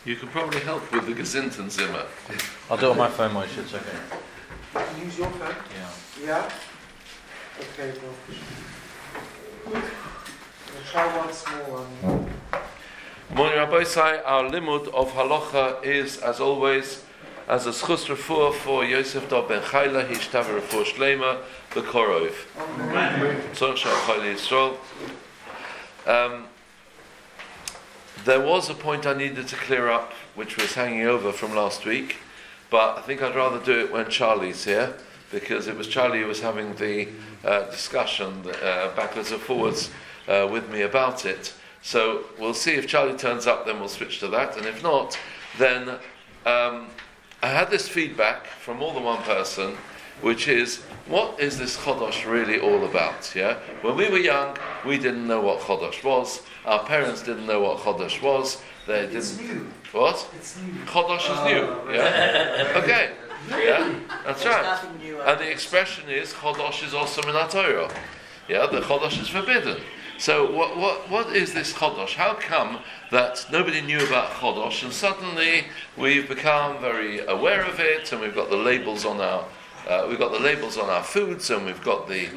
You can probably help with the Gesinten Zimmer. I'll do it on my phone, Moshe, it's okay. Use your phone? Yeah. Okay, we'll try once more. Morning, Rabbi Sai. Our limud of halacha is, as always, as a schus refuah for Yosef Dov ben Chayla, hishtav refuah shleima, the korov. Tzorch shel Chayla Yisrael. There was a point I needed to clear up, which was hanging over from last week, but I think I'd rather do it when Charlie's here, because it was Charlie who was having the discussion backwards and forwards with me about it. So we'll see if Charlie turns up, then we'll switch to that, and if not, then I had this feedback from more than one person, which is, what is this Chodosh really all about? Yeah, when we were young, we didn't know what Chodosh was. Our parents didn't know what Chodosh was. They didn't. It's new. What? It's new. Chodosh is new. Yeah. Okay. Yeah, that's right. And the expression is Chodosh is also in our Torah. Yeah, the Chodosh is forbidden. So what is this Chodosh? How come that nobody knew about Chodosh and suddenly we've become very aware of it, and we've got the labels on our foods, and we've got the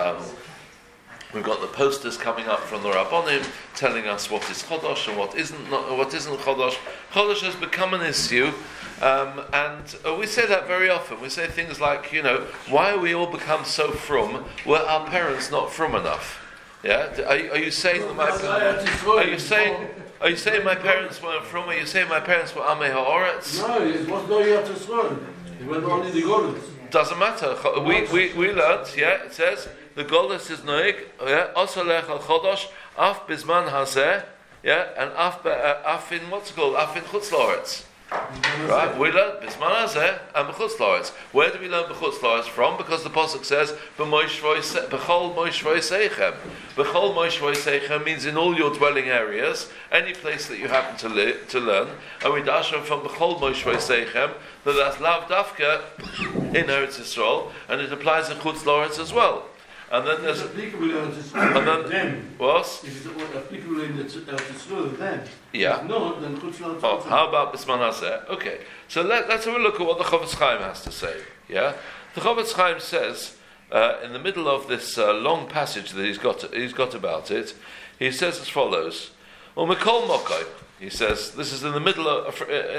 posters coming up from the Rabbonim telling us what is Chodosh and what isn't Chodosh. Chodosh has become an issue, and we say that very often. We say things like, why are we all become so frum? Were our parents not frum enough? Yeah, are you saying that my Are you saying my parents weren't frum? Are you saying my parents were Amei Ha'oretz? No, it was no Yat Yisrael. It went only the Golus. Doesn't matter. We learned. Yeah, it says the Golus is noig. Yeah, Osalech al Chodosh af bizman hazeh. Yeah, and af in what's it called? Af in Chutz La'aretz. Right, we learned Bisman Hazeh and B'chutz La'aretz. Where do we learn B'chutz La'aretz from? Because the pasuk says B'chol Moish V'Seichem. B'chol Moish V'Seichem means in all your dwelling areas, any place that you happen to learn. And we dash from B'chol Moish V'Seichem that's Lav Dafka in Eretz Yisrael, and it applies in Chutz La'aretz as well. And then there's what? If it's applicable in Israel, then. Yeah. No, then Chutz La'aretz. Oh, how about Bisman Hazeh? Okay, so let's have a look at what the Chofetz Chaim has to say. Yeah, the Chofetz Chaim says in the middle of this long passage that he's got about it, he says as follows: "Umekol Mokai." He says this is in the middle of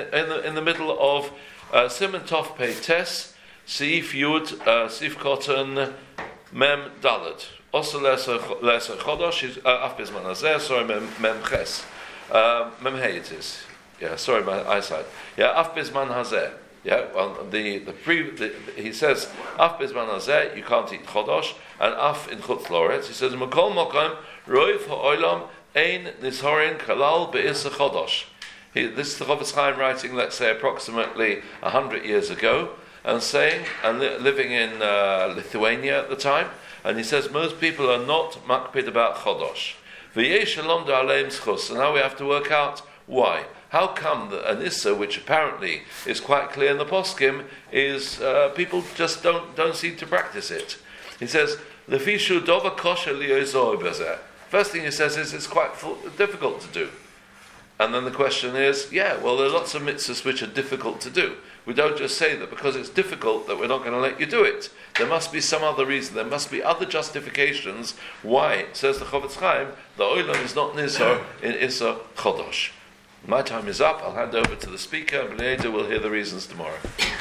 Siman Tov Pei Tes Seif Yud Seif Koton Mem Dalet. Also lesser Chodosh is Af Bisman Hazeh. Sorry, Mem Ches. Mem Hey it is. Yeah, sorry, my eyesight. Yeah, Af Bisman Hazeh. Yeah, well, he says Af Bisman Hazeh you can't eat Chodosh, and Af in Chutz La'aretz. He says Mekol Mokom Roiv Ha'olam Ein Nishorin Kalal Be'isa Chodosh. This is the Chofetz Chaim writing, let's say, approximately 100 years ago, and saying, and living in Lithuania at the time, and he says most people are not makpid about Chodosh. V'yesh shalom da'aleim zchus, and now we have to work out why. How come that an issa, which apparently is quite clear in the poskim, is people just don't seem to practice it? He says, Lefishu dova kosher li'ozoi bezeh. First thing he says is it's quite difficult to do. And then the question is, there are lots of mitzvahs which are difficult to do. We don't just say that because it's difficult that we're not going to let you do it. There must be some other reason. There must be other justifications why, says the Chofetz Chaim, the oilam is not nizar in Issa Chodosh. My time is up. I'll hand over to the speaker, and later we'll hear the reasons tomorrow.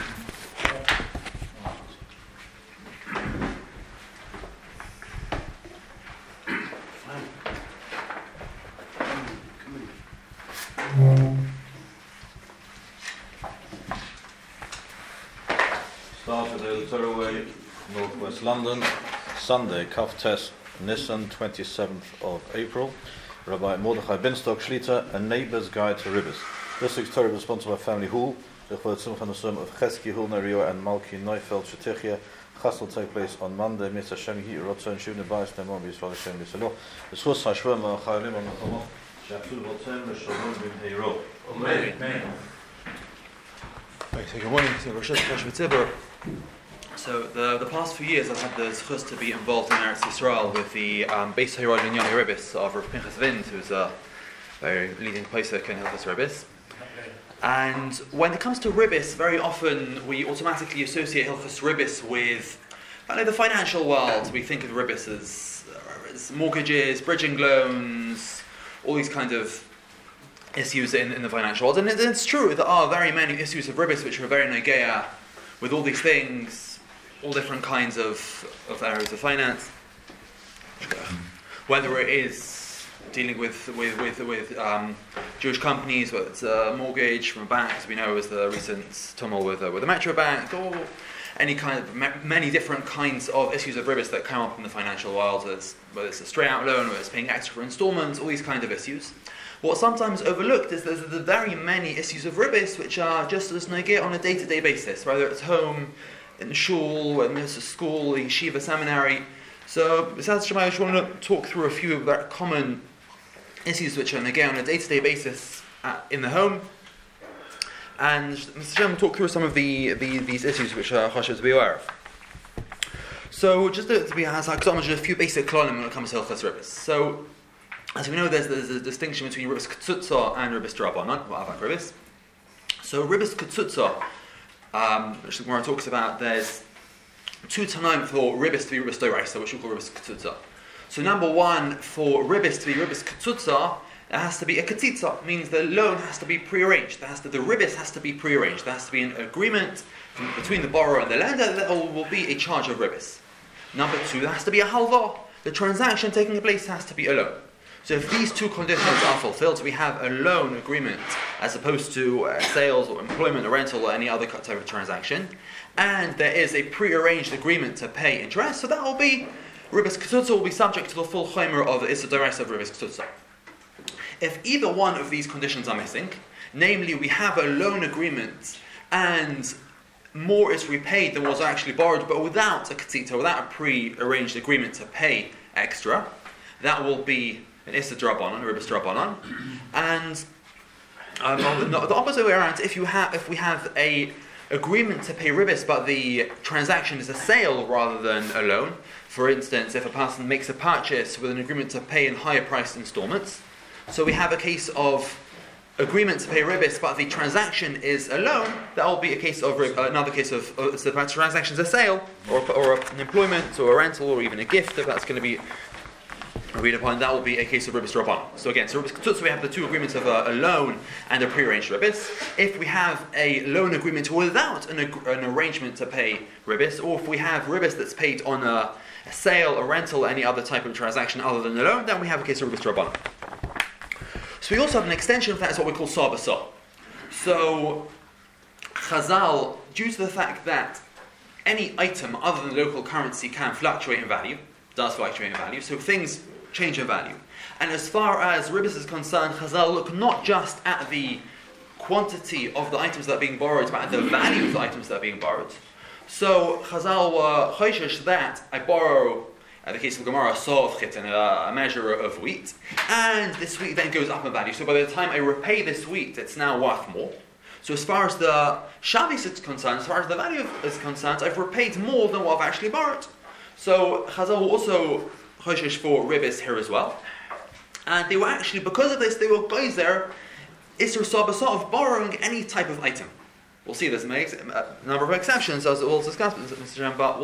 Start with the Torah Way, Northwest London, Sunday, Kaftes, Nisan, 27th of April. Rabbi Mordechai Binstock Shlita, A Neighbor's Guide to Rivers. This week's Torah is sponsored by Family Hall. The Chvod Simcha Nusum of Chesky Hul Nerioa and Malki Neufeld Shetichia. Chas will take place on Monday. Mr. Shem Hi Rotzon Shuvne Bayis Nemon B'Yisrael Shem B'Yisrael. The Schus Hashvim V'Chayalim V'Mechomo She'Apsul Rotzon V'Shalom B'Heiro. Amen. Okay, good morning. So the past few years I've had the zchus to be involved in Eretz Yisrael with the Beis Hayrod Minyan Rebis of Rav Pinchas Vind, who's a very leading posek in Hilchos Rebis. And when it comes to ribis, very often we automatically associate Hilchos Ribis with the financial world. We think of ribis as mortgages, bridging loans, all these kind of issues in the financial world. And it's true, there are very many issues of ribis which are very negea with all these things, all different kinds of areas of finance. Whether it is dealing with Jewish companies, whether it's a mortgage from a bank, as we know, as the recent turmoil with the Metro Bank, or any kind of many different kinds of issues of ribis that come up in the financial world, whether it's a straight out loan, whether it's paying extra for installments, all these kind of issues. What's sometimes overlooked is there's the very many issues of ribis which are just as negate on a day-to-day basis, whether it's home, in shul, whether it's a school, a yeshiva, seminary. So, besides Shema, I just want to talk through a few of the common issues which are negate on a day-to-day basis in the home. And Mr. Shem will talk through some of these issues which are chashuv to be aware of. So, just to be as a few basic klalim when it comes to Hilchos Ribis. So, as we know, there's a distinction between Ribis Ketzutza and Ribis D'Rabbanan, Avak Ribis. So, Ribis Ketzutza, which the Gemara talks about, there's two Tanaim for Ribis to be Ribis D'Oraisa, which we call Ribis Ketzutza. So, number one, for Ribis to be Ribis Ketzutza, there has to be a ketzitza, means the loan has to be prearranged. The ribis has to be prearranged. There has to be an agreement between the borrower and the lender that there will be a charge of ribis. Number two, there has to be a halva. The transaction taking place has to be a loan. So if these two conditions are fulfilled, we have a loan agreement as opposed to sales or employment or rental or any other type of transaction, and there is a prearranged agreement to pay interest, so that will be ribis ketzutza will be subject to the full chomer of the Issa D'Oraisa of ribis ketzutza. If either one of these conditions are missing, namely we have a loan agreement and more is repaid than was actually borrowed, but without a ketzitza, without a pre-arranged agreement to pay extra, that will be an Issa D'Rabbanan, a Ribis D'Rabbanan. And the opposite way around, if we have a agreement to pay ribis, but the transaction is a sale rather than a loan. For instance, if a person makes a purchase with an agreement to pay in higher priced installments, so we have a case of agreement to pay ribis, but the transaction is a loan. That will be a case of another case of so the transaction is a sale, or an employment, or a rental, or even a gift. If that's going to be agreed upon, that will be a case of ribis D'Rabbanan. So again, so we have the two agreements of a loan and a prearranged ribis. If we have a loan agreement without an arrangement to pay ribis, or if we have ribis that's paid on a sale, a rental, any other type of transaction other than a loan, then we have a case of ribis D'Rabbanan. So we also have an extension of that, is what we call Sar B'Sar. So Chazal, due to the fact that any item other than local currency can fluctuate in value, does fluctuate in value, so things change in value. And as far as ribis is concerned, Chazal look not just at the quantity of the items that are being borrowed, but at the value of the items that are being borrowed. So Chazal were choishish that I borrow, in the case of Gemara, a saw of chitin, a measure of wheat, and this wheat then goes up in value. So by the time I repay this wheat, it's now worth more. So as far as the shavis is concerned, as far as the value is concerned, I've repaid more than what I've actually borrowed. So Chazal will also choishish for ribis here as well. And they were actually, because of this, they were geyser Isser Sar B'Sar of borrowing any type of item. We'll see there's a number of exceptions, as we'll discuss, Mr. Jem, but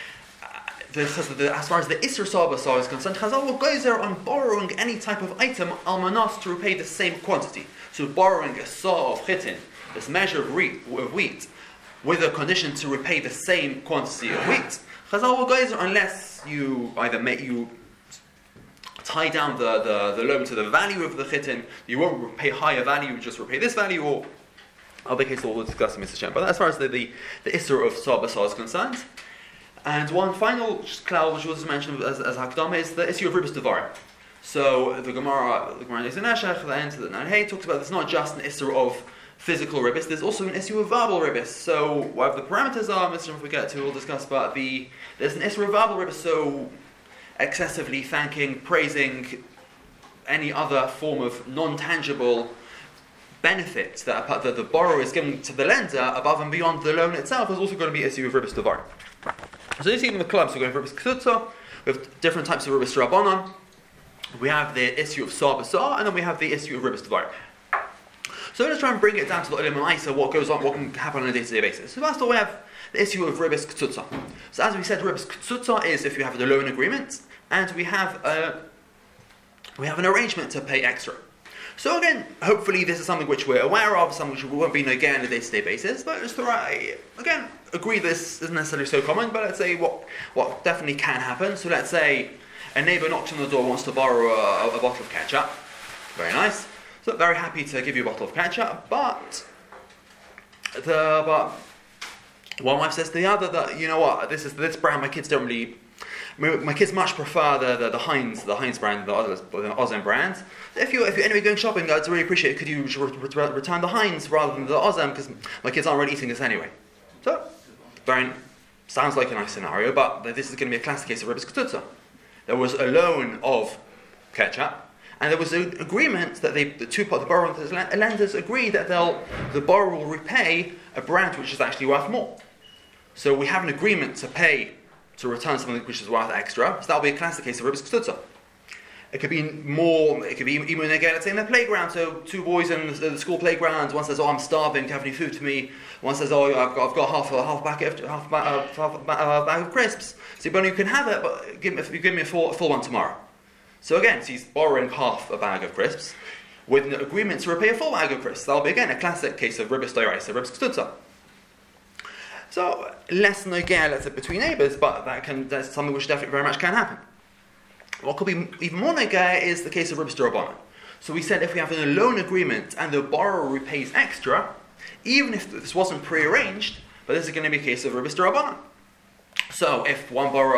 as far as the Isser Sar B'Sar is concerned, Chazal will geyser on borrowing any type of item al manas to repay the same quantity. So borrowing a saw of chitin, this measure of wheat, with a condition to repay the same quantity of wheat, Chazal will geyser unless you either tie down the loan to the value of the chitin, you won't repay higher value, you just repay this value, or other cases we'll discuss in Mr. Shem. But as far as the Isser of Sar B'Sar is concerned. And one final cloud which was mentioned as Hakdama is the issue of Ribis Devarim. So the Gemara in Neshech, the end of the Nanhei, talks about there's not just an Isser of physical ribis, there's also an issue of verbal ribis. So whatever the parameters are, Mr. Shem, if we get to, we'll discuss, but there's an Isser of verbal ribis, so excessively thanking, praising, any other form of non-tangible benefit that the borrower is giving to the lender above and beyond the loan itself is also going to be an issue of Ribis Devarim. So you see in the clubs, we're going for Ribis Ketzutza, we have different types of Ribis D'Rabbanan, we have the issue of Sar B'Sar, and then we have the issue of Ribis Devarim. So let's try and bring it down to the Ulam Ma'isa, what goes on, what can happen on a day-to-day basis. So first of all, we have the issue of Ribis Ktsutza. So as we said, Ribis Ktsutza is if you have the loan agreement, and we have an arrangement to pay extra. So again, hopefully this is something which we're aware of, something which we won't be again on a day-to-day basis, but just again, agree this isn't necessarily so common, but let's say what definitely can happen. So let's say a neighbour knocks on the door, wants to borrow a bottle of ketchup. Very nice. So very happy to give you a bottle of ketchup, but one wife says to the other that, you know what, this brand my kids don't really. My kids much prefer the Heinz brand, the Ozem brand. If you're anyway going shopping, I'd really appreciate it. Could you return the Heinz rather than the Ozem, because my kids aren't really eating this anyway. So, sounds like a nice scenario, but this is going to be a classic case of Ribis Ktsutza. There was a loan of ketchup, and there was an agreement that the borrower and the lenders agree that the borrower will repay a brand which is actually worth more. So we have an agreement to return something which is worth extra. So that'll be a classic case of Ribis Ktsutza. It could be more. It could be even again, let's say in the playground. So two boys in the school playground. One says, "Oh, I'm starving. Do you have any food for me?" One says, "Oh, I've got half a bag of crisps." So you can have it, but if you give me a full one tomorrow. So again, so he's borrowing half a bag of crisps with an agreement to repay a full bag of crisps. That'll be again a classic case of Ribis Doraisa, Ribis Ktsutza. So less nogea, let's say, between neighbours, but that's something which definitely very much can happen. What could be even more nogea is the case of Ribis D'Rabbanan. So we said if we have a loan agreement and the borrower repays extra, even if this wasn't prearranged, but this is going to be a case of Ribis D'Rabbanan. So if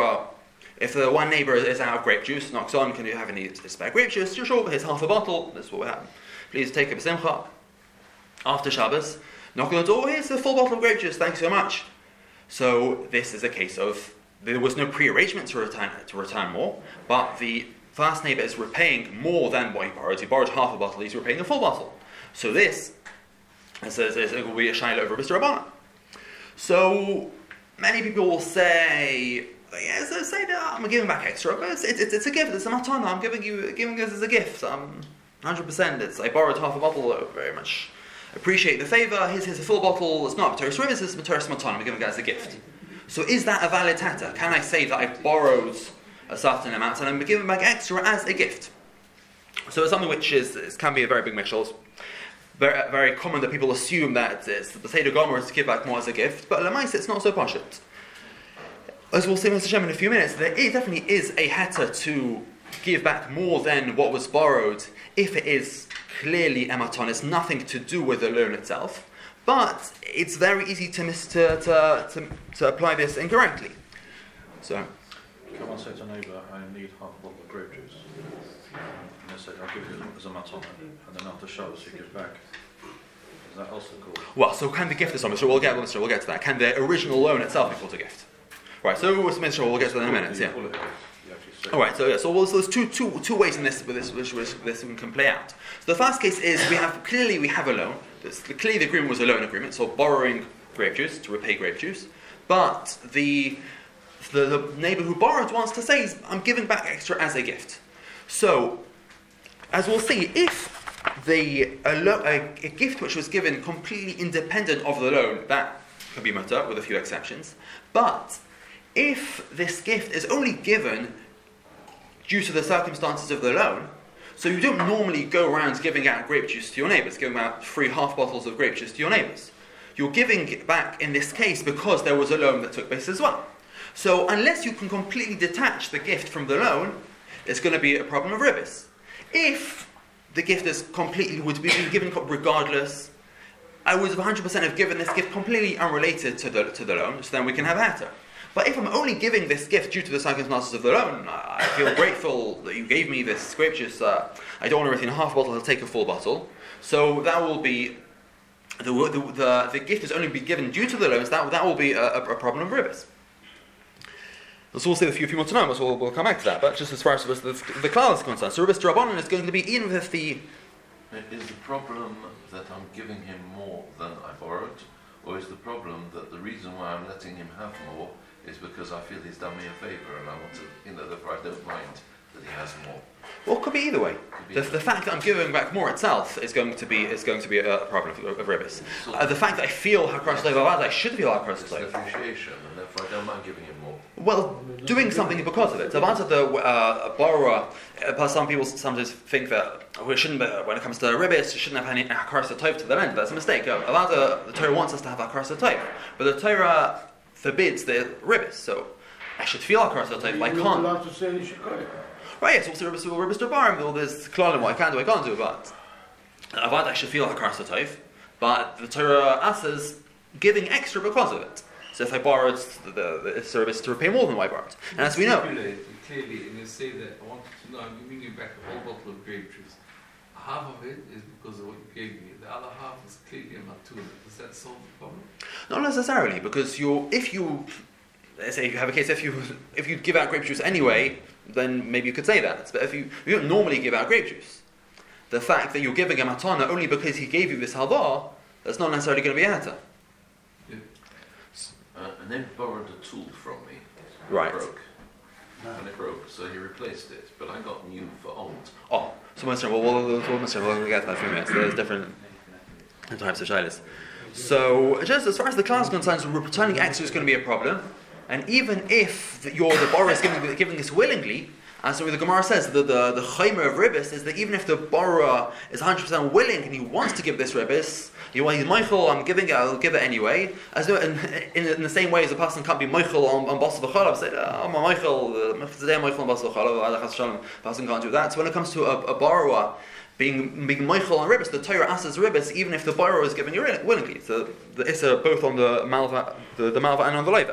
the one neighbour is out of grape juice, knocks on, can you have any spare grape juice? Sure, here's half a bottle, this is what we have. Please take a b'simcha. After Shabbos, knock on the door, here's a full bottle of grape juice, thank you so much. So this is a case of, there was no pre-arrangement to return more, but the first neighbour is repaying more than what he borrowed. He borrowed half a bottle, he's repaying a full bottle. So this, it will be a shaila over Ribis D'Rabbanan. So many people will say, yes, they say that I'm giving back extra, but it's a gift, it's a matana, I'm giving this as a gift. 100%, I borrowed half a bottle, very much appreciate the favour, here's a full bottle, it's not Materis Ribis, it's Materis Matana, I'm giving it as a gift. So is that a valid tata? Can I say that I borrowed a certain amount and I'm giving back extra as a gift? So it's something which can be a very big mishal. Very, very common that people assume that the Seder Gomer is to give back more as a gift, but Lamais it's not so pashut. As we'll see Mr. Shem in a few minutes, there definitely is a heta to give back more than what was borrowed if it is clearly ematon. It's nothing to do with the loan itself, but it's very easy to apply this incorrectly. So, come on, say to a neighbour, I need half a bottle of grape juice. And they say, I'll give you as a matana, and then after Shabbos you give back. Is that also cool? Well, so can the gift is something? So we'll get to that. Can the original loan itself be called a gift? Right. So we'll get to that in a minute. Yeah. All right. So there's two ways in this which this can play out. So the first case is we have a loan. Clearly the agreement was a loan agreement, so borrowing grape juice to repay grape juice, but the neighbour who borrowed wants to say, I'm giving back extra as a gift. So, as we'll see, if a gift which was given completely independent of the loan, that can be mutter with a few exceptions, but if this gift is only given due to the circumstances of the loan, so you don't normally go around giving out grape juice to your neighbours, giving out free half bottles of grape juice to your neighbours. You're giving it back in this case because there was a loan that took place as well. So unless you can completely detach the gift from the loan, it's going to be a problem of ribis. If the gift would be given regardless, I would 100% have given this gift completely unrelated to the loan, so then we can have hatter. But if I'm only giving this gift due to the circumstances of the loan, I feel grateful that you gave me this grape juice. I don't want everything in half a bottle, I'll take a full bottle. So that will be, the gift is only be given due to the loans, that will be a problem of ribis. So we'll say a few more to know, so we'll come back to that. But just as far as the cloud is concerned, so Ribis D'Rabbanan is going to be even with the... Is the problem that I'm giving him more than I borrowed? Or is the problem that the reason why I'm letting him have more is because I feel he's done me a favour and I want to, therefore I don't mind that he has more. Well, it could be either way. The fact that I'm giving back more itself is going to be a problem of ribbis. The fact that I feel hakras tov, I should feel hakras It's tov. differentiation, and therefore I don't mind giving him more. Well, doing something because of it. So about the borrower, some people sometimes think that we shouldn't, when it comes to ribbis, you shouldn't have any hakras tov to the end. That's a mistake. The Torah wants us to have hakras tov, but the Torah forbids the ribbis. So I should feel hakras tov. I You're not can't. allowed to say Nishikoy. Right, yes, also ribbis derbarim. There's klalim what I can do, I can't do, but avad I should feel hakras tov. But the Torah asks giving extra because of it. So if I borrowed the service to repay more than what I borrowed, and as we know, Clearly, and you say that I wanted to know, I'm giving you back a whole bottle of grape juice. Half of it is because of what you gave me. The other half is clearly a matuna. Does that solve the problem? not necessarily, because if you have a case, if you give out grape juice anyway, then maybe you could say that. But if you don't normally give out grape juice, the fact that you're giving a matana only because he gave you this halva, that's not necessarily going to be a heta. And then borrowed a tool from me. Right. It broke. And it broke, so he replaced it. But I got new for old. Oh, so we'll get to that in a few minutes. There's different types of shilas. So, just as far as the class is concerned, returning extra is going to be a problem. And even if the borrower is giving this willingly, as the Gemara says, the chaymer of ribbis is that even if the borrower is 100% willing and he wants to give this ribbis, he's Michael, I'll give it anyway. As though in the same way as a person can't be Michael on Basel V'chalav, say, I'm a Michael, today Michael on Basel V'chalav, a person can't do that. So when it comes to a borrower being Michael on ribbis, the Torah asks ribbis even if the borrower is giving it willingly. So the Issa both on the Malva and on the Leiva.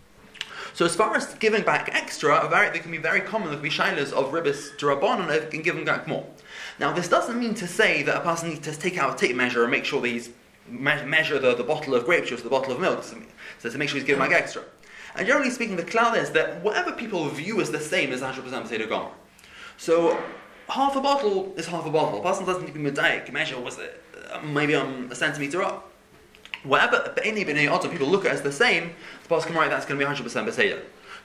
So as far as giving back extra, they can be very common. There can be shilas of ribbis derabbanan, and they can give back more. Now, this doesn't mean to say that a person needs to take out a tape measure and make sure that he's measure the bottle of grape juice, the bottle of milk, so to make sure he's giving back extra. And generally speaking, the cloud is that whatever people view as the same is 100% B'Seder Gomer. So half a bottle is half a bottle. A person doesn't need to be medayik, measure, was it maybe a centimetre up. Whatever any b'nei Adam people look at as the same, the Pasuk can write that's going to be 100% B'Seder.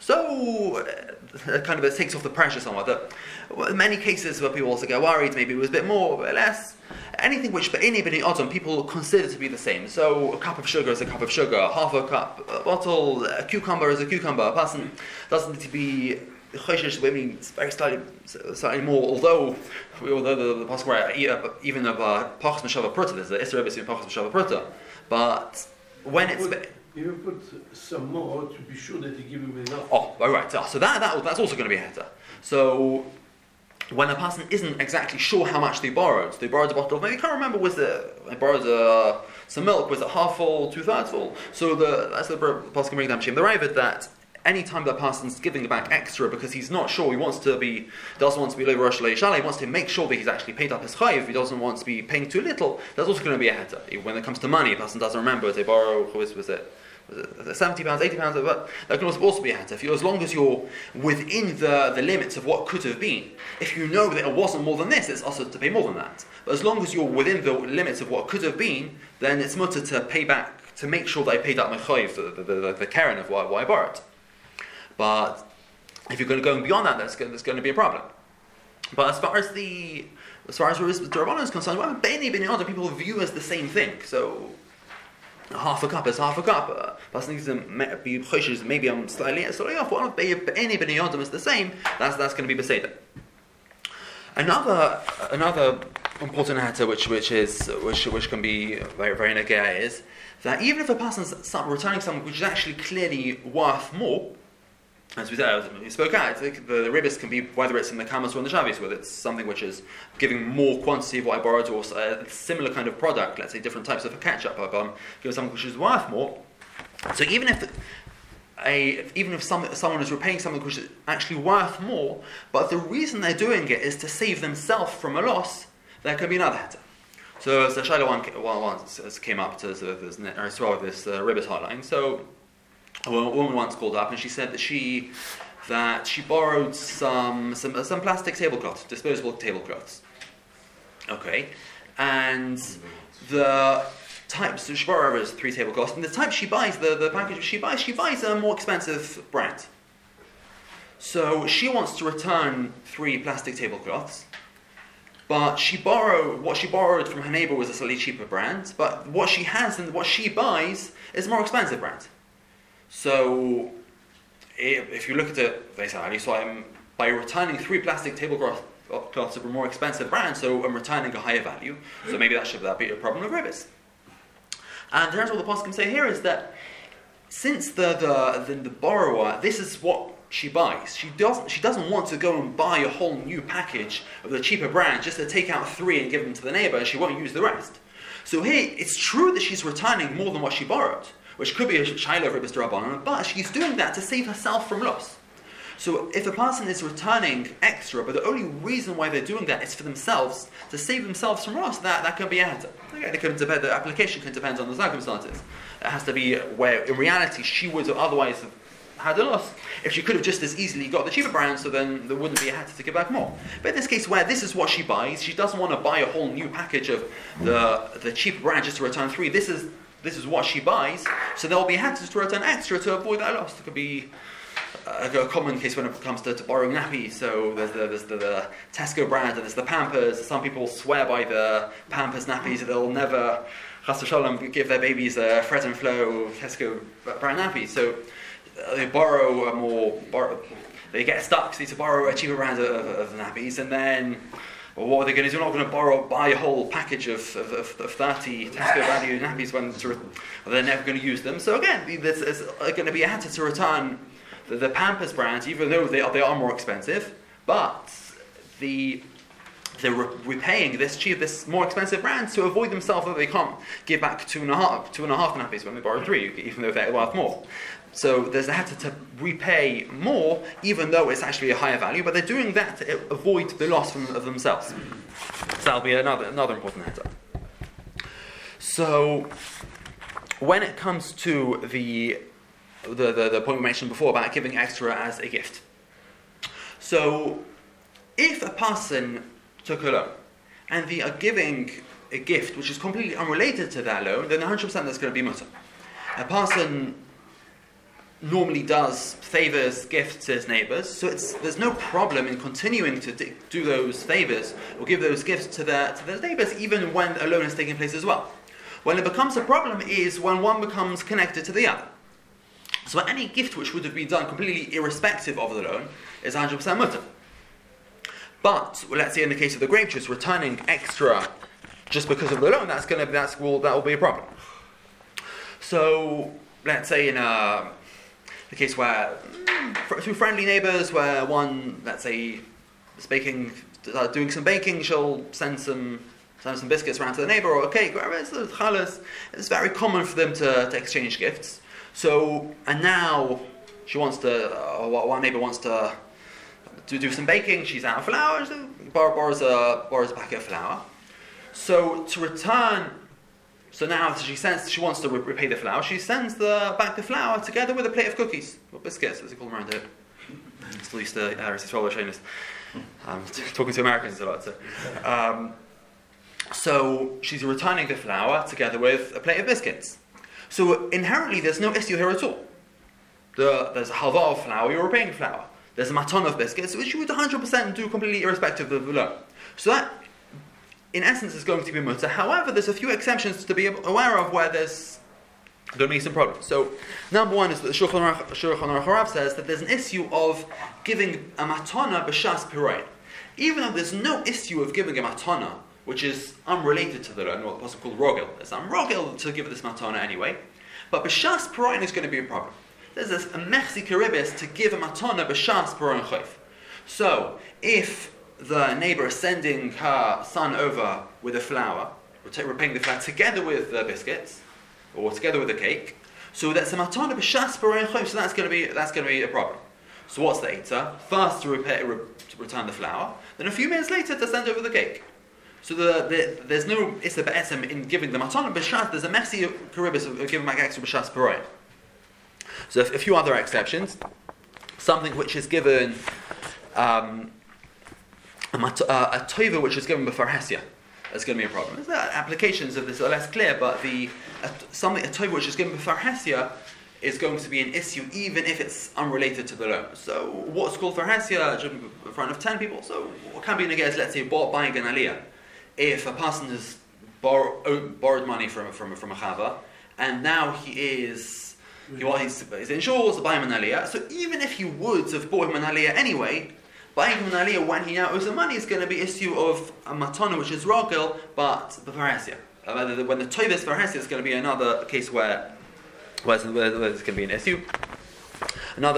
So, kind of it takes off the pressure somewhat. In many cases where people also get worried, maybe it was a bit more, a bit less. Anything which any b'nei Adam people consider to be the same. So, a cup of sugar is a cup of sugar, half a cup, a bottle, a cucumber is a cucumber. A person doesn't need to be choishish, it's very slightly more. Although the Pasuk write even of pachas meshava pruta, there's the Isra Rebbe in pachas meshava pruta. But when it's You put some more to be sure that you give him enough. oh right, so that's also going to be a heta. So when a person isn't exactly sure how much they borrowed a bottle of, maybe you can't remember, I borrowed some milk, was it half full, 2/3 full? So that's the Pasuk can bring down Shem the Ravid that any time that person's giving back extra because he's not sure, doesn't want to be Rosh Leishala, he wants to make sure that he's actually paid up his chayiv, he doesn't want to be paying too little, that's also going to be a heta. When it comes to money, a person doesn't remember, they borrow, was it £70, £80, but that can also be a heta. As long as you're within the limits of what could have been, if you know that it wasn't more than this, it's also to pay more than that. But as long as you're within the limits of what could have been, then it's mutter to pay back, to make sure that I paid up my chayiv, the keren of what I borrowed. But if you're going to go beyond that, there's going to be a problem. But as far as the Rabbanan is concerned, well, B'nai Adam people view as the same thing. So half a cup is half a cup. Person needs to be choishes. Maybe I'm slightly off. Well, B'nai Adam is the same. That's going to be B'Seder. Another important heta which can be very very negay is that even if a person's returning something which is actually clearly worth more. As we said, we spoke out, the ribbis can be whether it's in the Kamas or in the Shabbos, whether it's something which is giving more quantity of what I borrowed, or a similar kind of product, let's say different types of a ketchup, giving something which is worth more. So even if someone is repaying something which is actually worth more, but the reason they're doing it is to save themselves from a loss, there can be another heta. So as the Shaila once came up to this ribbis hotline, so a woman once called up and she said that she borrowed some plastic tablecloths, disposable tablecloths. Okay, and the types. So she borrows 3 tablecloths, and the type she buys, the package she buys a more expensive brand. So she wants to return 3 plastic tablecloths, but what she borrowed from her neighbor was a slightly cheaper brand, but what she has and what she buys is a more expensive brand. So if you look at it face value, so by returning 3 plastic tablecloths of a more expensive brand, so I'm returning a higher value. So maybe that should be a problem of ribbis. And in terms of what the poskim say here is that since the borrower, this is what she buys. She doesn't want to go and buy a whole new package of the cheaper brand just to take out 3 and give them to the neighbor, and she won't use the rest. So here, it's true that she's returning more than what she borrowed, which could be a shaila of ribbis d'Rabbanan, but she's doing that to save herself from loss. So if a person is returning extra, but the only reason why they're doing that is for themselves, to save themselves from loss, that can be a heter. Again, the application can depend on the circumstances. It has to be where, in reality, she would otherwise have had a loss. If she could have just as easily got the cheaper brand, so then there wouldn't be a heter to give back more. But in this case, where this is what she buys, she doesn't want to buy a whole new package of the cheaper brand just to return 3. This is what she buys, so there will be a heter to return extra to avoid that loss. It could be a common case when it comes to borrowing nappies. So there's the Tesco brand and there's the Pampers. Some people swear by the Pampers nappies that they'll never, chas v'shalom, give their babies a Fred and Flo Tesco brand nappies. So they they get stuck, so they need to borrow a cheaper brand of nappies, and then what are they going to do? They're not going to buy a whole package of 30 Tesco value nappies when they're never going to use them. So again, there's going to be a heter to return the Pampers brand, even though they are more expensive, but they're repaying this more expensive brand to avoid themselves that they can't give back two and a half nappies when they borrow 3, even though they're worth more. So there's a heter to repay more, even though it's actually a higher value, but they're doing that to avoid the loss of themselves. So that'll be another important heter. So when it comes to the point we mentioned before about giving extra as a gift. So if a person took a loan and they are giving a gift which is completely unrelated to that loan, then 100% that's going to be mutter. A person normally does favors, gifts to his neighbors, so there's no problem in continuing to do those favors or give those gifts to their neighbors even when a loan is taking place as well. When it becomes a problem is when one becomes connected to the other. So any gift which would have been done completely irrespective of the loan is 100% mutter. But let's say in the case of the grape juice, returning extra just because of the loan, that will be a problem. So let's say in the case where through friendly neighbours, where one, let's say, is doing some baking, she'll send some biscuits around to the neighbour or a cake, whatever. It's very common for them to exchange gifts. So, and now she wants to, one neighbour wants to do some baking, she's out of flour, so borrows a packet of flour. So to return, so now she wants to repay the flour, she sends back the flour together with a plate of cookies, or biscuits as they call them around here. I'm still used to talking to Americans a lot. So she's returning the flour together with a plate of biscuits. So inherently, there's no issue here at all. There's a halva of flour, you're repaying flour. There's a maton of biscuits, which you would 100% do completely irrespective of the loan. So that, in essence, is going to be mutter. However, there's a few exceptions to be aware of where there's going to be some problems. So, number one is that the Shulchan Aruch says that there's an issue of giving a matana b'shas piroin. Even though there's no issue of giving a matana, which is unrelated to the loan, what the person called rogel. It's unrogel to give this matana anyway. But b'shas piroin is going to be a problem. There's a mechzi karibis to give a matana b'shas piroin chayv. So, if the neighbor is sending her son over with a flour, repaying the flour together with the biscuits, or together with the cake, so that's a matana b'shas piroin chayv. So that's going to be a problem. So what's the eitzah? First to return the flour, then a few minutes later to send over the cake. So there's no issa b'etzem in giving the matana b'shas. There's a messy karibis of giving back extra b'shas piroin. So a few other exceptions. Something which is given a toiva which is given before hesia. That's going to be a problem. The applications of this are less clear, but a toiva which is given before hesia is going to be an issue even if it's unrelated to the loan. So what's called farhasia in front of 10 people, so what can be neged is, let's say, buying an aliyah. If a person has borrowed money from a chava, and now he's insured to buy him an aliyah, so even if you would have bought him an aliyah anyway, buying him an aliyah when he now owes the money is going to be issue of a matana, which is rogel, but the farhasia. When the toiv is farhasia, it's going to be another case where there's going to be an issue. Another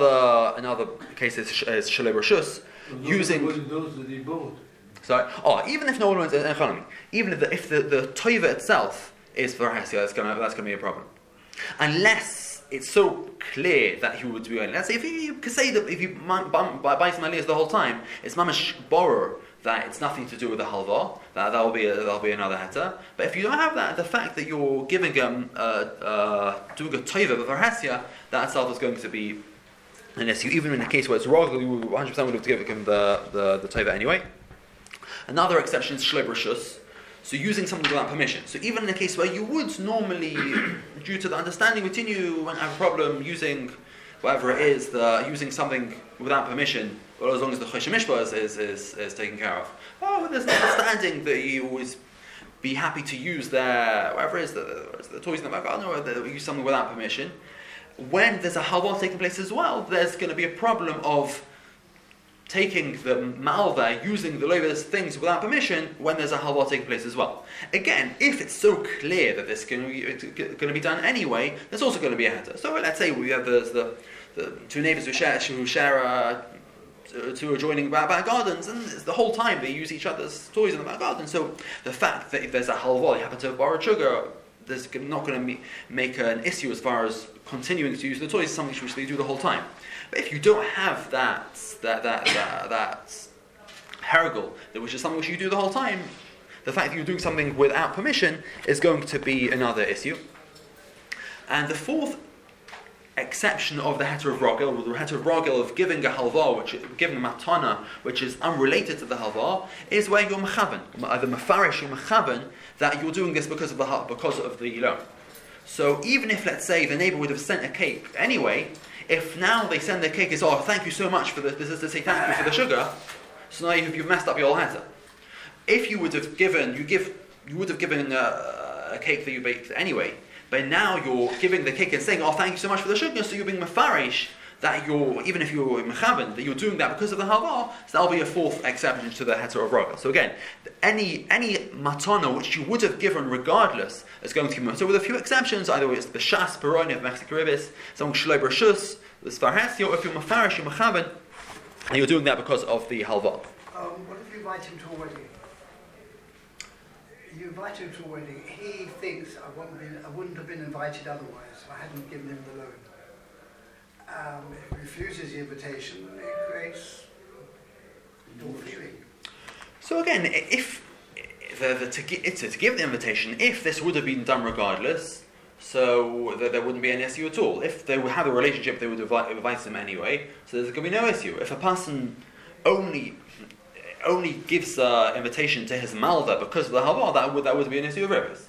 case is shalei reshus, using. Those that he bought. So, even if no one wants an economy, even if the toiva itself is farhasia, that's going to be a problem, unless it's so clear that he would be. Let's say if you could say that if you buy some aliyahs the whole time, it's mamash borrower, that it's nothing to do with the halva, that'll be another heter. But if you don't have that, the fact that you're giving doing a toiva with farhasia, that itself is going to be an issue. Even in the case where it's rogel, you 100% would have to give him the toiva anyway. Another exception is shlei reshus, so using something without permission. So even in a case where you would normally, due to the understanding between you, when have a problem using whatever it is, using something without permission, well, as long as the choshen mishpah is taken care of. Oh, there's an understanding that you always be happy to use whatever it is, the toys in the back garden, or use something without permission. When there's a halva taking place as well, there's going to be a problem of taking the malva, using the loaves things without permission when there's a halva taking place as well. Again, if it's so clear that this is going to be done anyway, there's also going to be a heter. So let's say we have the two neighbours who share two adjoining back gardens, and it's the whole time they use each other's toys in the back garden. So the fact that if there's a halva, you happen to have borrowed sugar, there's not going to make an issue as far as continuing to use the toys, something which they do the whole time. But if you don't have that hergel, which is something which you do the whole time, the fact that you're doing something without permission is going to be another issue. And the fourth exception of the heter of rogel, or the heter of rogel of giving a halva, giving a matana, which is unrelated to the halva, is where you're mechaven, either mefarish or mechaven, that you're doing this because of the loan. So even if, let's say, the neighbour would have sent a cake anyway, if now they send their cake as, thank you so much for this is to say thank you for the sugar, so now you've messed up your whole heter. If you would have given, you would have given a cake that you baked anyway, but now you're giving the cake and saying, thank you so much for the sugar, so you're being mefarish, that even if you're mechaven, that you're doing that because of the halva, so that'll be a fourth exception to the heter of rogel. So again, any matana which you would have given regardless is going to be mutter, with a few exceptions. Either it's the shas peroni of Mexican ribis, some shlei reshus, the farhasia, or if you're mefarish, you're mechaven, and you're doing that because of the halva. What if you invite him to a wedding? You invite him to a wedding. He thinks I wouldn't have been invited otherwise. I hadn't given him the loan. Refuses the invitation, and it creates ill feeling. So again, if to give the invitation, if this would have been done regardless, so there wouldn't be any issue at all. If they would have a relationship, they would invite them anyway, so there's going to be no issue. If a person only gives invitation to his malva because of the halva, that would be an issue of rivers.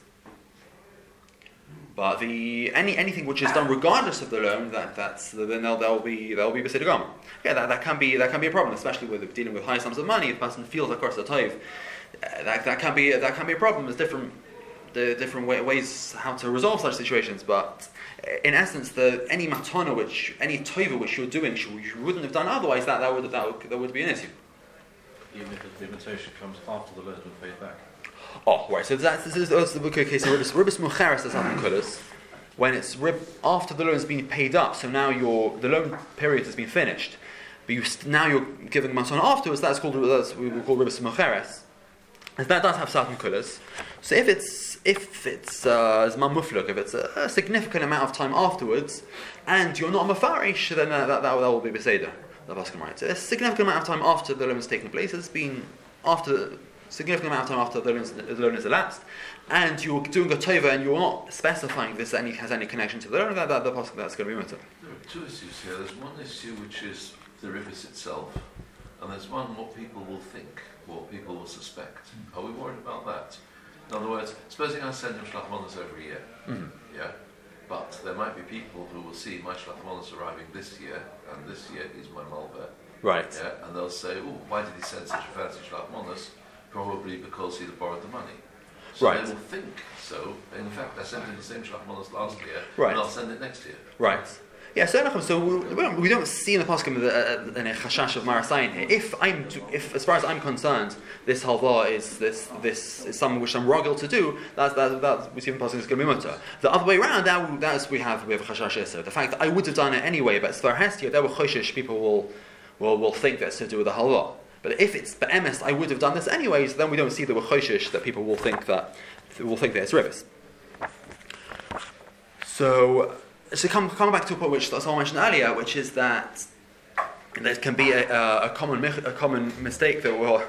But anything which is done regardless of the loan, then there'll be b'seder gomer. Yeah, that can be a problem, especially with dealing with high sums of money. If a person feels, of course, the toiv, that can be a problem. There's different ways how to resolve such situations. But in essence, any matana any toiva which you're doing, you wouldn't have done otherwise. That would be an issue. Even if the invitation comes after the loan's been paid back. Right. So this is the case of ribis mucheres as kulas, when it's after the loan has been paid up. So now the loan period has been finished, but now you're giving matana afterwards. We will call ribis mucheres, and that does have certain kulas. So if it's zman mufluk, if it's a significant amount of time afterwards, and you're not mafarish, then that will be beseder. The Paskin writes. A significant amount of time after the loan has taken place has been significant amount of time after the loan is elapsed, and you're doing a tova and you're not specifying this has any connection to the loan, that's going to be mutter. There are two issues here. There's one issue which is the ribis itself, and there's one what people will think, what people will suspect. Are we worried about that? In other words, supposing I send him shlachmanas every year, yeah, but there might be people who will see my Shlachmanos arriving this year, and this year is my Malva. Right. Yeah, and they'll say, oh, why did he send such a fancy Shlachmanos? Probably because he'd borrowed the money. So Right. they will think so. In fact, I sent him the same Shlachmanos last year, Right. and I'll send it next year. Right. Yeah, so we don't see in the Pasuk in a chashash of Marasayin here. If as far as I'm concerned, this halva is this is something which I'm rogel to do, that we see in the Pasuk is going to be mutter. The other way around, that's we have a chashash issue. The fact that I would have done it anyway, but as far as there were choshish, people will think that's to do with the halva. But if it's be'emes, I would have done this anyways, then we don't see the choshish that people will think that it's rivers. So coming back to a point which I mentioned earlier, which is that there can be a common mistake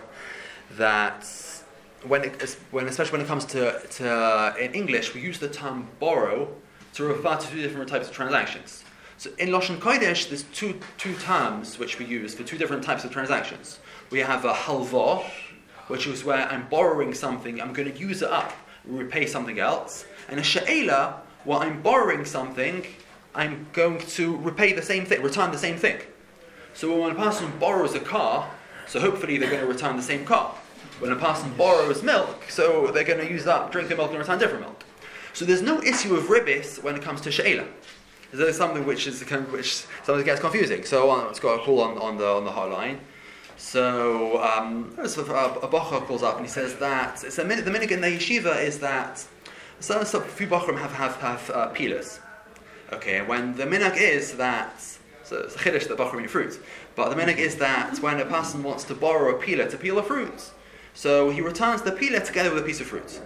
that especially when it comes to in English, we use the term borrow to refer to two different types of transactions. So in Lashon Kodesh, there's two terms which we use for two different types of transactions. We have a halva, which is where I'm borrowing something, I'm going to use it up, repay something else, and a she'ela, while I'm borrowing something, I'm going to repay the same thing, return the same thing. So when a person borrows a car, so hopefully they're going to return the same car. When a person borrows milk, so they're going to use that, drink the milk and return different milk. So there's no issue of ribis when it comes to she'ela. There's something which something gets confusing. So let's got a call on the hotline. So a bacher calls up and he says that the minhag in the yeshiva is that so a few bachrim have peelers. Okay, when the minhag is that, so it's a chiddush that bachrim eat fruit, but the minhag is that when a person wants to borrow a peeler to peel a fruit, so he returns the peeler together with a piece of fruit.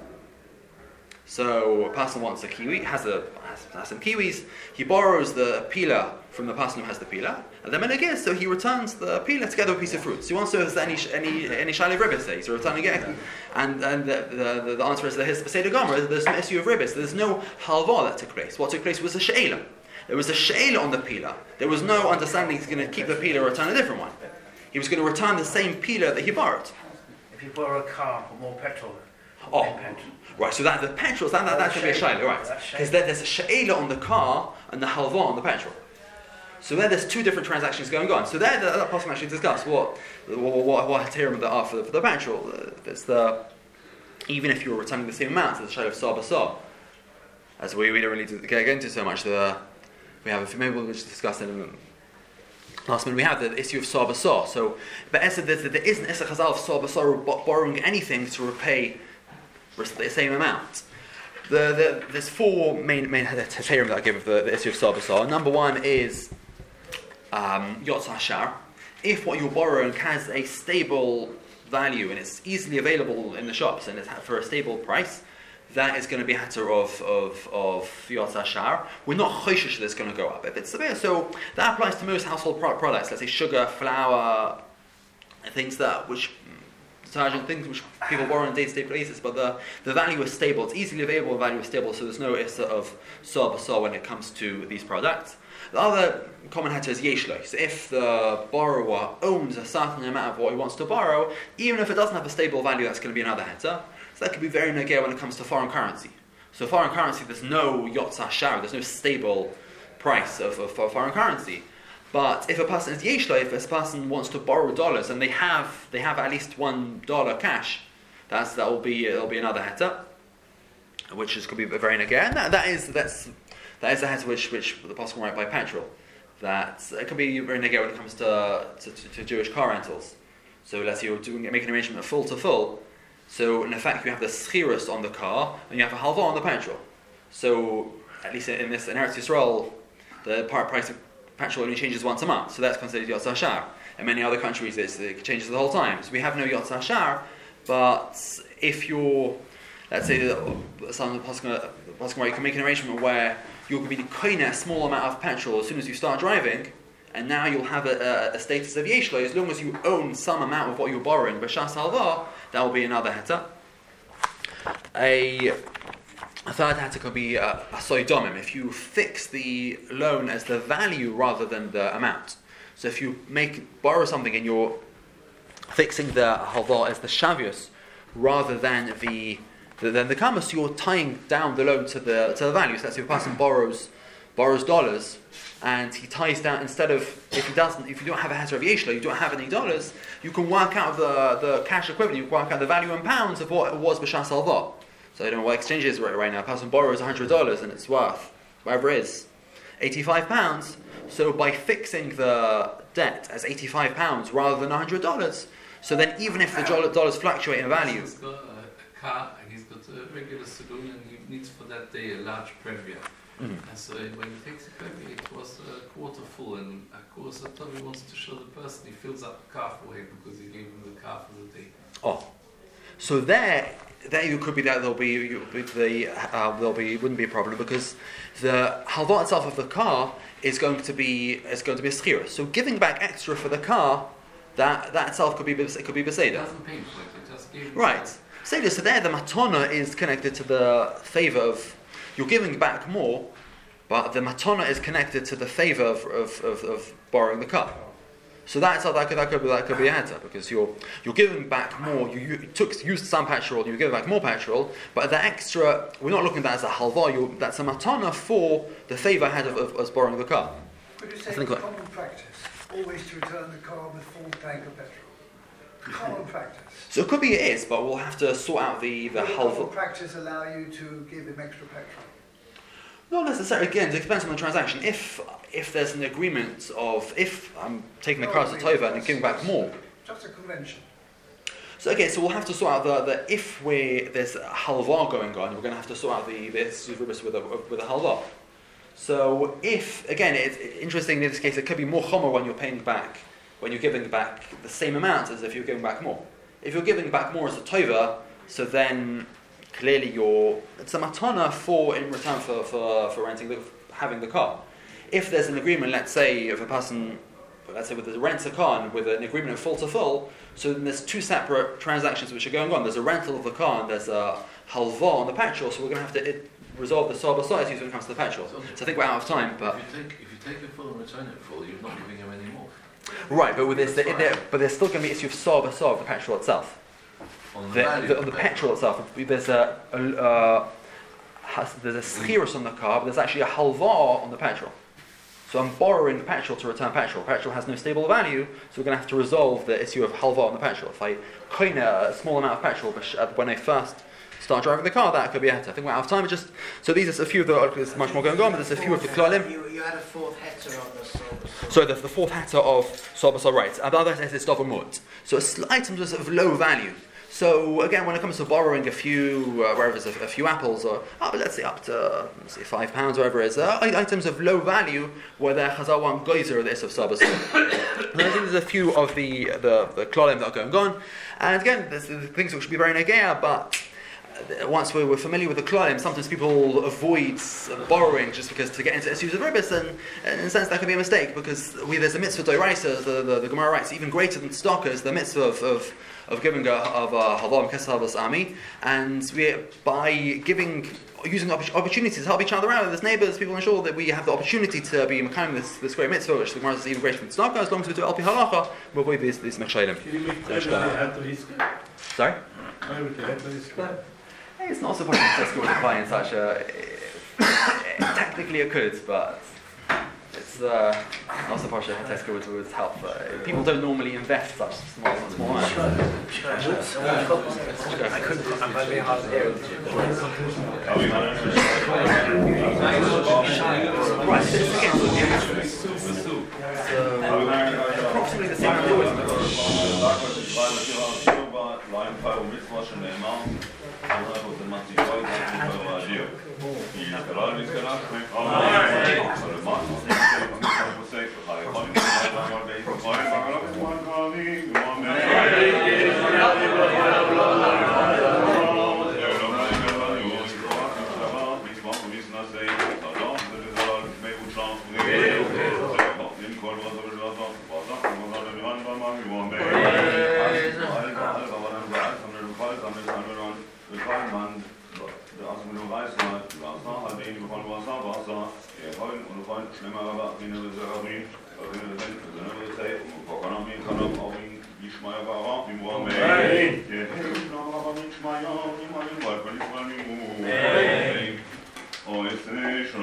So a person wants a kiwi, has some kiwis, he borrows the peeler from the person who has the peeler, and then minhag is, so he returns the peeler together with a piece of fruit. So he wants to know if there's any shali ribbis there, he's returning it. And the answer is that his Seder Gomer, there's no issue of ribbis, there's no halva that took place. What took place was a she'ela. There was a she'ela on the peeler. There was no understanding he's going to keep the peeler or return a different one. He was going to return the same peeler that he borrowed. If you borrow a car for more petrol, right, so that the petrol, that should be a she'ela, right? Because there's a she'ela on the car and the halva on the petrol. So there's two different transactions going on. So there, that person actually discussed what heterim there are for the petrol. There's even if you're returning the same amount, there's a she'ela of sar b'sar. As we don't really get into so much. We have maybe we'll just discuss it in the last minute. We have the issue of sar b'sar. So, but there isn't Issa Chazal of sar b'sar borrowing anything to repay the same amount. There's four main heterim that I give of the issue of sar b'sar. Number one is Yotz Hashar. If what you're borrowing has a stable value and it's easily available in the shops and it's for a stable price, that is going to be a heter of Yotz Hashar. We're not choishish that it's going to go up. If it's severe, so that applies to most household products. Let's say sugar, flour, things detergent, things which people borrow on day-to-day basis, but the value is stable. It's easily available, the value is stable, so there's no issa of sar b'sar when it comes to these products. The other common heter is yeshloi. So if the borrower owns a certain amount of what he wants to borrow, even if it doesn't have a stable value, that's going to be another heter. So that could be very negay when it comes to foreign currency. So foreign currency, there's no Yotz Hashar, there's no stable price of foreign currency. But if a person is yeshloi, if this person wants to borrow dollars and they have at least $1 cash, it'll be another heter, which could be very negay. And that is a heter which the Pasuk write by petrol. That it can be very negay when it comes to Jewish car rentals. So let's say you're making an arrangement of full to full. So in effect, you have the schirus on the car and you have a halva on the petrol. So at least in Eretz Yisrael, the price of petrol only changes once a month. So that's considered Yotz Hashar. In many other countries, it changes the whole time. So we have no Yotz Hashar. But if you're, let's say, some of the Pasuk where you can make an arrangement where you're going to be koine a small amount of petrol as soon as you start driving, and now you'll have a status of yeshloi as long as you own some amount of what you're borrowing. B'shas halva, that will be another heter. A third heter could be a soidomim. If you fix the loan as the value rather than the amount. So if you borrow something and you're fixing the halva as the shavius rather than the then the kama, so you're tying down the loan to the value. So let's say a person borrows dollars, and he ties down, instead of, if you don't have a heter of yeshla, you don't have any dollars, you can work out the cash equivalent, you can work out the value in pounds of what it was b'shas halva. So I don't know what exchange is right now. A person borrows $100 and it's worth, whatever it is, £85. So by fixing the debt as £85 rather than $100, so then even if the dollars fluctuate in value. He's got a car and he's got a regular saloon and he needs for that day a large premier. And so when he takes a premier, it was a quarter full, and of course he wants to show the person he fills up the car for him because he gave him the car for the day. Oh, so there you could be that wouldn't be a problem, because the halva itself of the car is going to be a schira. So giving back extra for the car, that itself could be beseder. It doesn't pay for it. It just gave him Right. So there the matana is connected to the favor of, you're giving back more, but the matana is connected to the favor of borrowing the car. So that could be a heter, because you're giving back more. You used some petrol, and you're giving back more petrol, but the extra, we're not looking at that as a halva. That's a matana for the favor ahead of us borrowing the car. Could you say it's common practice always to return the car with full tank of petrol? Common practice. So it could be it is, but we'll have to sort out the Common halva. practice allow you to give him extra petrol? Not necessarily. Again, it depends on the transaction. If there's an agreement of, if I'm taking the car to Tova and giving back more. Just a convention. So okay, so we'll have to sort out the if there's a halva going on, we're going to have to sort out the ribis with a halva. So if, again, it's interesting in this case, it could be more chomer when you're paying back, when you're giving back the same amount as if you're giving back more. If you're giving back more as a tova, so then clearly it's a matana in return for renting having the car. If there's an agreement, let's say with a rent a car and with an agreement of full to full, so then there's two separate transactions which are going on. There's a rental of the car and there's a halva on the petrol, so we're going to have to resolve the saba societies when it comes to the petrol. So I think we're out of time. But if you take it full and return it full, you're not giving him any more. Right, but there's still going to be issue of saba of the petrol itself. On the petrol itself, there's a schirus on the car, but there's actually a halva on the petrol. So I'm borrowing the petrol to return petrol. Petrol has no stable value, so we're going to have to resolve the issue of halva on the petrol. If I coin a small amount of petrol when I first start driving the car, that could be it. I think we're out of time. So these are a few of there's much more going on, but there's a few of the klalim. You had a fourth heter on the Sobasol. So the fourth heter of Sobasol, right. And the other heter is Dovamut. So items of low value. So again, when it comes to borrowing a few, wherever it's a few apples, or let's say up to £5, whatever it is, items of low value, where they're Chazal Geyser of the Is of Sabas. I think there's a few of the klolim that are going on, and again, there's the things which should be very negea, but once we're familiar with the klolim, sometimes people avoid borrowing just because to get into issues of ribis, and in a sense that can be a mistake, because there's a mitzvah doiraisa, the Gemara writes, even greater than stockers, the mitzvah of giving of halva kesavas ami, and by using opportunities to help each other out, as neighbours, people ensure that we have the opportunity to be mekayim this great mitzvah, which the Gemara is even greater than tzedakah, as long as we do al pi halacha, we'll avoid these mechshalim. Sorry? It's not supposed to test with apply in such a. Technically it could, but it's not supposed to test would help. People don't normally invest such small amounts. I couldn't. I'm being hard to hear. Right, so this again. So approximately the same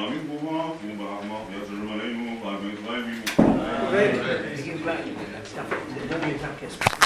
Begin gradually. Stuff it. Don't you tuck it.